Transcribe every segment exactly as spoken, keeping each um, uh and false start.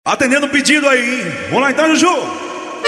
Atendendo o pedido aí. Vamos lá então, Juju.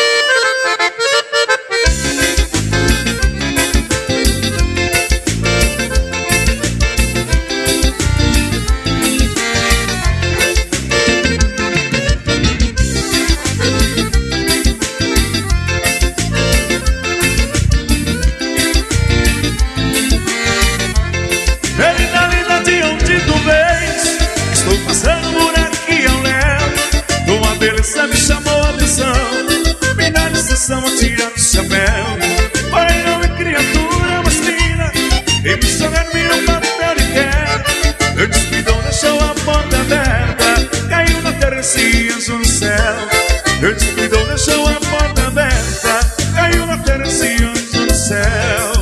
Linda, linda, de onde tu vens? Estou passando por aqui ao léu. Tua beleza me chamou a atenção. Me dá licença, vou tirar o chapéu. Porém não é criatura mais linda e me jogar-me no papel de guerra. Eu descuidou, deixou a porta aberta. Caiu na terra esse anjo no céu. Eu descuidou, deixou a porta aberta. Caiu na terra esse anjo no céu.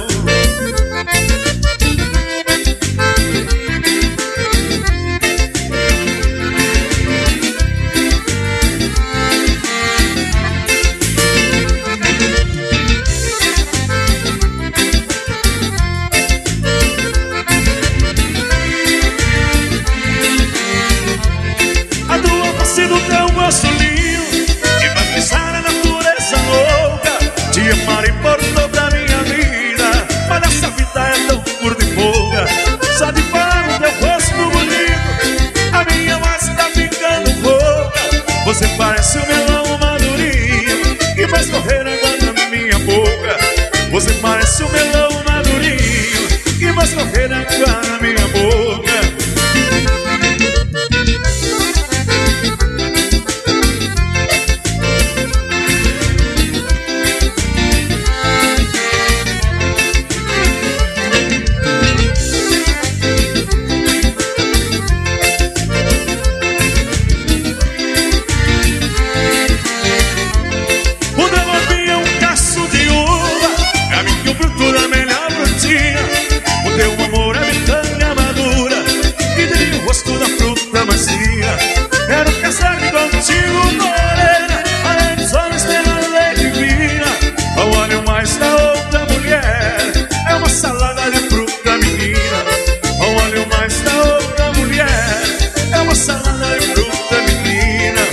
Do teu gosto lindo que vai pisar a natureza louca. Te amarei por toda a minha vida, mas essa vida é tão curta e pouca. Só de falar no teu rosto bonito, a minha voz tá ficando pouca. Você parece um melão madurinho que vai escorrer água na minha boca. Você parece um melão madurinho que vai escorrer água na minha boca. Quero casar-me contigo, morena, além dos olhos pela lei divina. Ao olho mais da outra mulher é uma salada de fruta menina. Ao olho mais da outra mulher é uma salada de fruta menina.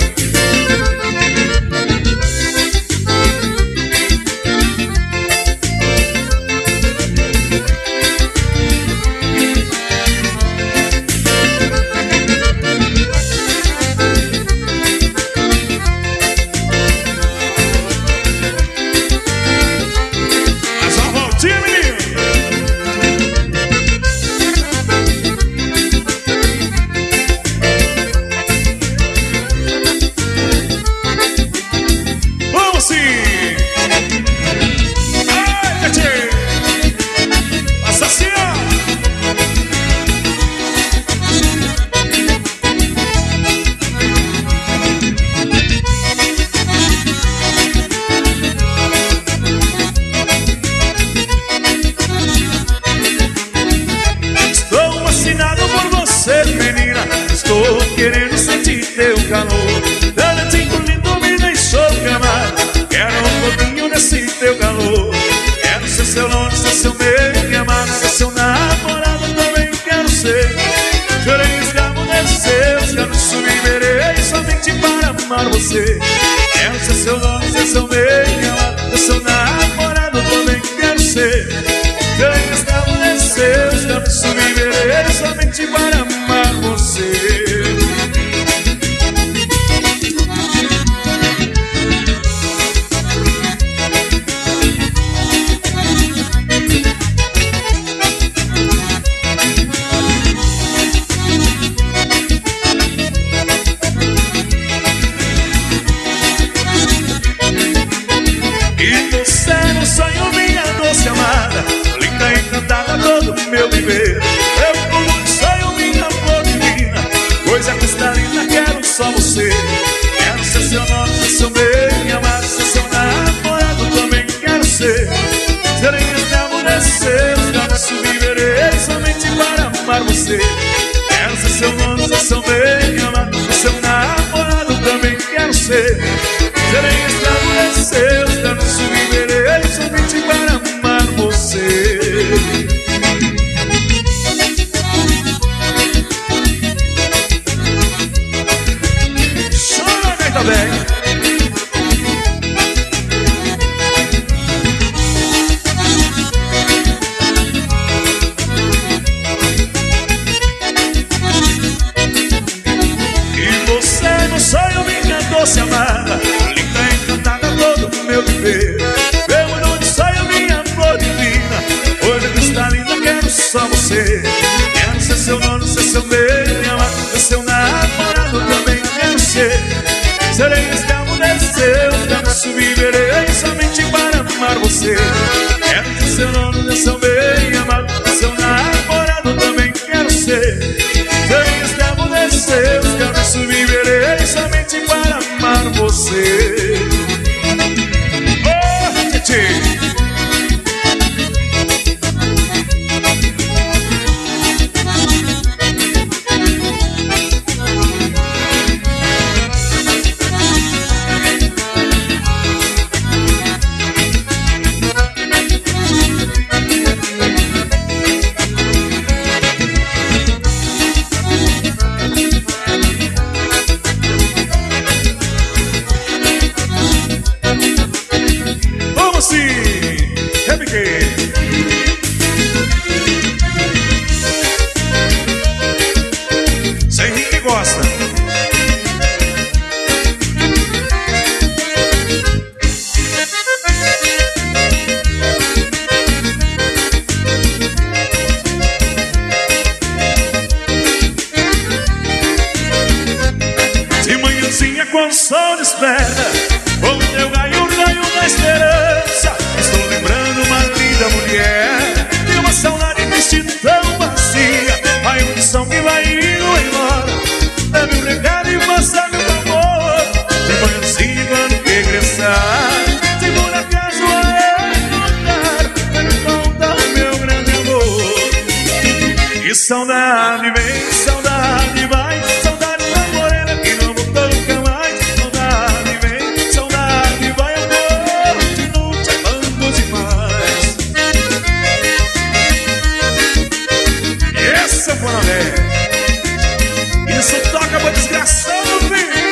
Querendo sentir teu calor, Danadinho lindo me deixou gamar. Quero um pouquinho desse teu calor. Quero ser seu longe, ser seu meio, me amar, ser seu namorado, também quero ser. Chorei escravo desses seus caminhos, viverei somente para amar você. Quero ser seu longe, ser seu meio, me amar, ser seu namorado, também quero ser. Chorei escravo desses seus caminhos, viverei somente para amar você. Meu viver, eu como sonho, minha flor divina, coisa cristalina, quero só você. Quero ser seu nome, ser seu bem, me amar, ser seu namorado, também quero ser. Serei escravo desses seus caminhos, viverei somente para amar você. Quero ser seu nome, ser seu bem, me amar, ser seu namorado, também quero ser. Serei escravo desses seus caminhos, viverei somente para amar você. Chora, tá bem. Doce amada, linda, encantada, todo o meu viver. Meu onde saiu minha flor divina. Hoje cristalina, quero só você. Quero ser seu dono, ser seu bem amado, ser seu namorado, também quero ser. Serei escravo desse seu braço, viverei somente para amar você. Quero ser seu dono, ser seu bem amado, ser seu namorado, também quero ser. Serei escravo desse seu braço, viverei somente para amar você. Oh, tchê. Quando o sol desperta, quando eu ganho o raio da esperança, estou lembrando uma linda mulher e uma saudade triste tão vazia. A ilusão que vai indo embora, dá-me um recado e faça meu favor. De manhãzinha quando regressar, se por acaso a encontrar, me conta o meu grande amor. Que saudade vem, saudade vai, saudade da morena que não voltou nunca mais. Isso toca pra desgraçado, filho.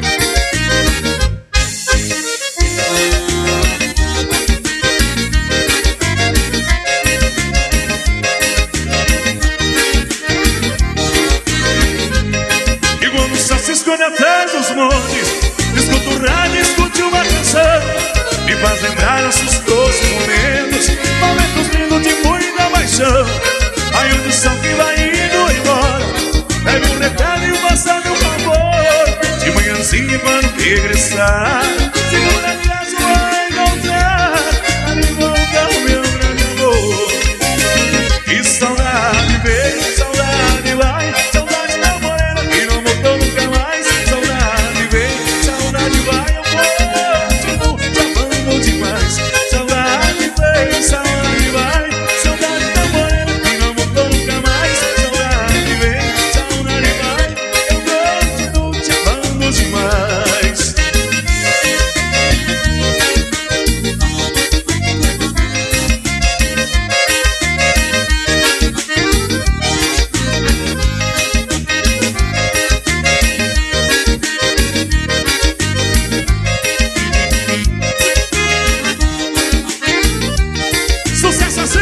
E quando o sol se esconde atrás dos montes, escuto o rádio, escute uma canção, me faz lembrar nossos doces momentos, momentos lindos de muita paixão. A ilusão que vai indo embora, pega um recado e faça meu favor. De manhãzinha quando regressar, se por acaso vai encontrar, me volta o meu grande amor. Que saudade vem, saudade vai, saudade da morena que não voltou nunca mais. Saudade vem, saudade vai, eu continuo te amando demais. Saudade vem, saudade vai, saudade da morena que não voltou nunca mais. Saudade vem, saudade vai, eu continuo te amando demais. Sucesso assim!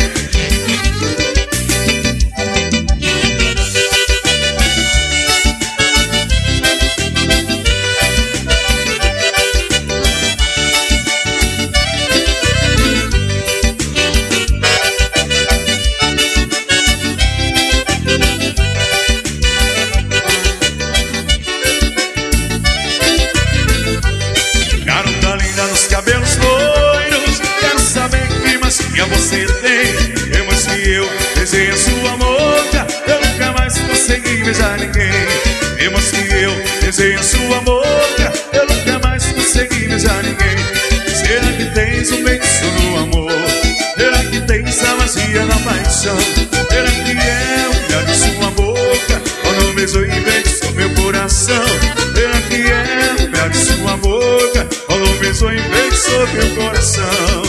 Garota linda nos cabelos loiros, quero saber que mais que você tem. Eu mais que eu desejo sua boca, eu nunca mais consegui beijar ninguém. Eu mais que eu desejo sua boca, eu nunca mais consegui beijar ninguém. Será que tens um beijo no amor? Será que tens a magia na paixão? Será que é o olhar de sua boca quando beijou e beijou meu coração? Será que é o olhar de sua boca quando beijou e beijou meu coração?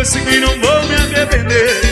sigo e não vou me arrepender.